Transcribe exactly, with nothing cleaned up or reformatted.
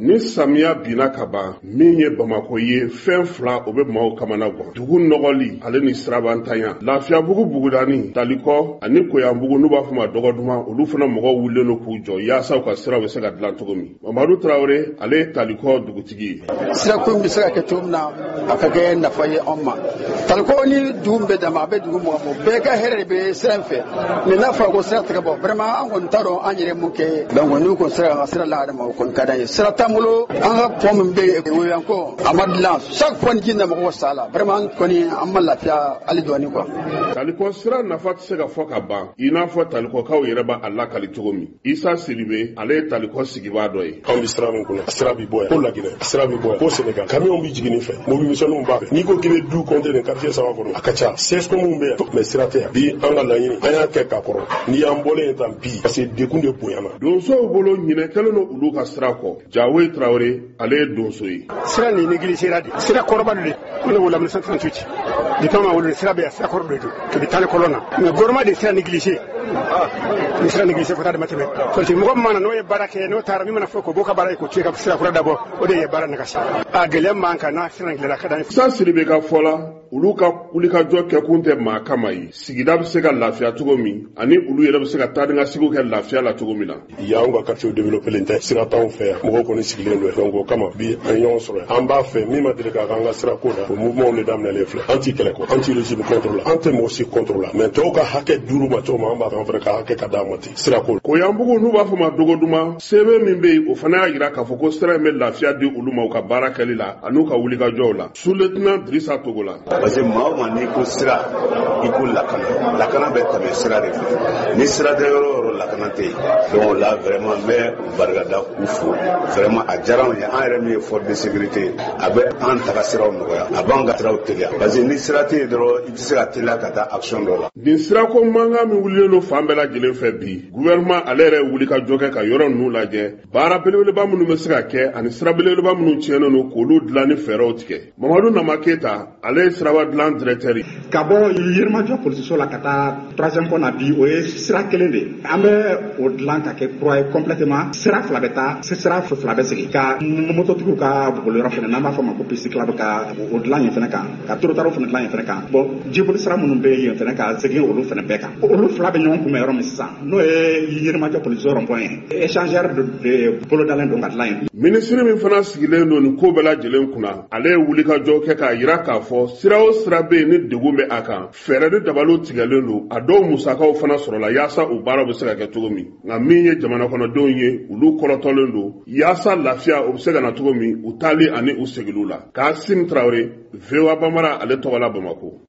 ni samiya bina ka ban min ye Bamako ye fɛn fila o bɛ maaw kamana gan. Dugu nɔgɔli ale ni sirabantanya, Lafiyabugu bugudani, Talikɔ ani Koyanbugu n'u b'a fɔ ma dɔgɔduma, olu fana mɔgɔw wulilen don k'u jɔ yaasa u ka sira bɛ se ka dilan cogo min. Mamadu Traore ale ye Talikɔ dugutigi ye. Sira ko bɛ se ka kɛ cogo min na a ka kɛ nafa ye anw ma. Talikɔ ni dugu bɛɛ dama a bɛ dugu mɔgɔ mɔgɔ bɛɛ ka hɛrɛ de bɛ sira in fɛ. Mais n'a fɔra ko sira tigɛ bɔ vraiment an kɔni t'a dɔn an yɛrɛ mun kɛ. Donc n'u ko sira ka sira la adama o kɔni ka d'an ye. Sira t'an bolo an ka pont min bɛ yen o yan ko a ma dilan chaque fois ni ji na mɔgɔw sa la vraiment kɔni an ma lafiya hali dɔɔni quoi. Talikɔ sira nafa tɛ se ka fɔ ka ban i n'a fɔ Talikɔkaw yɛrɛ b'a lakali cogo min. Isa Sidibe ale ye Talikɔ sigibaa dɔ ye. Anw bɛ sira min kɔnɔ sira bɛ bɔ yan ko Laginɛ sira bɛ bɔ yan ko Sénégal camion bɛ jigin nin fɛ mobili misɛnninw b'a fɛ n'i ko k'i bɛ du compter nin quartier saba kɔnɔ a ka ca seize communes bɛ yan mais sira tɛ yan bi an ka laɲini an y'a kɛ k'a kɔrɔ n'i y'an bɔlen yen tan bi parce que dekun de bonyana. Donsow bolo ɲinɛ kɛlen don olu ka sira kɔ. Jawoyi Traore ale ye donso ye. Sira nin négligera de sira kɔrɔba de ko ne wolo mille neuf cent trente-huit di kama wolo sira bɛ yan sira kɔrɔ de don to bi tali kɔlɔn na mais gouvernement de sira négligé ni sira négligé fo ta dama tɛmɛ politique mɔgɔ min mana n'o ye baara kɛ n'o taara min mana fɔ ko b'o ka baara ye ko tuye ka sira kura dabɔ o de ye baara nagasi a gɛlɛya man kan n'a sira gɛlɛya ka d'an ye. Isa Sidibe ka fɔ la olu ka wulikajɔ kɛkun tɛ maa kama ye sigida bɛ se ka lafiya cogo min ani olu yɛrɛ bɛ se ka taa ni ka segiw kɛ lafiya la cogo min na. Y'anw ka quartier développé tɛ sira t'anw fɛ yan mɔgɔw kɔni sigilen don donc o kama bi an ye ɲɔgɔn sɔrɔ yan an b'a fɛ min ma deli k'a k'an ka sira ko la o mouvement de daminɛlen filɛ an t'i kɛlɛ kɔ an t'i régime contre la an tɛ mɔgɔ si contre la mais tɔw ka hakɛ d'ulu ma cogo min an b'a fɛ an fana ka hakɛ ka d'a ma ten sira ko la. Koyanbugu n'u b'a fɔ ma dogoduma sɛbɛn min bɛ yen o fana y'a jira k'a fɔ ko sira in bɛ lafiya di olu ma u ka baara kɛli la an'u ka wulikajɔw la. Sous-lieutenant Drissa Togola. Parce que maa o maa n'i ko sira i ko lakana lakana bɛ tɛmɛ sira de fɛ ni sira tɛ yɔrɔ o yɔrɔ lakana tɛ yen donc là vraiment n bɛ barikada k'u fo vraiment a diyara anw ye an yɛrɛ min ye force de sécurité a bɛ an taga siraw nɔgɔya a b'an ka siraw teliya parce que ni sira tɛ yen dɔrɔn i tɛ se ka teliya ka taa action dɔ la. Nin sirako mankan min wulilen don fan bɛɛ lajɛlen fɛ bi gouvernement ale yɛrɛ ye wulikajɔ kɛ ka yɔrɔ ninnu lajɛ baara belebeleba minnu bɛ se ka kɛ ani sira belebeleba minnu tiɲɛnen don k'olu dilan ni fɛɛrɛw tigɛ. Mamadu Nama Keyita ale ye siraba dilan directeur ye. Ka bɔ yirimajɔ police la ka taa troisième point na bi o ye sira kelen de an bɛ o dilan ka kɛ kura ye complètement sira fila bɛ taa sira fila bɛ segin ka mototigiw ka bugɔliyɔrɔ fana n'an b'a fɔ ma ko piste cyclable ka o dilan yen fana kan ka trottoir fana dilan yen fana kan bon jiboli sira minnu bɛ yen fana ka segin olu fana bɛɛ kan olu fila bɛ ɲɔgɔn kunbɛn yɔrɔ min sisan n'o ye yirimajɔ police rond point ye échangeur de bolo dalen don ka dilan yen. Minisiri min fana sigilen don nin ko bɛɛ lajɛlen kunna ale ye wulikajɔ kɛ k'a jira k'a fɔ sira o sira bɛ yen ni degun bɛ a kan fɛɛrɛ ni dabaliw tigɛlen don a dɔw musakaw fana sɔrɔla yaasa o baaraw bɛ se ka kɛ cogo min nka min ye jamana kɔnɔdenw ye olu kɔrɔtɔlen don yaasa lafiya o bɛ se ka na cogo min u taali ani u seginliw la. Kasim Traore V O A Bambara ale tɔgɔ la Bamako.